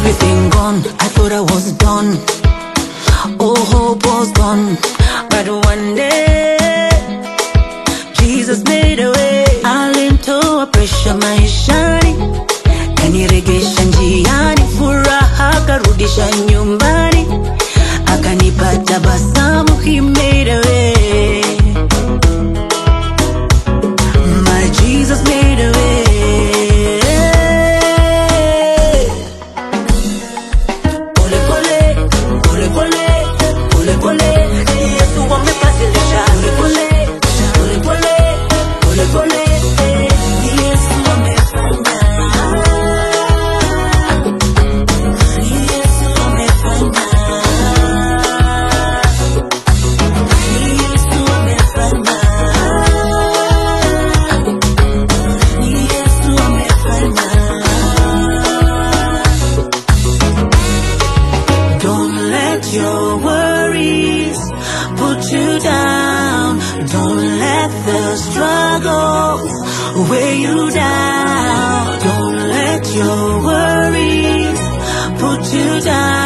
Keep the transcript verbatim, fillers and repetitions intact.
Everything gone, I thought I was done. All hope was gone. But one day Jesus made a way. Alinitoa pressure maishani, kaniregesha njiani, furaha karudisha nyumbani, akanipa tabasamu. He made a way. My Jesus made a way. Pole pole, pole pole, pole pole, Yesu amebadilisha. Pole pole, pole pole, pole pole, Yesu amefanya. Yesu amefanya. Yesu amefanya. Yesu amefanya. Don't let your worries put you down. Don't let the struggles weigh you down. Don't let your worries put you down.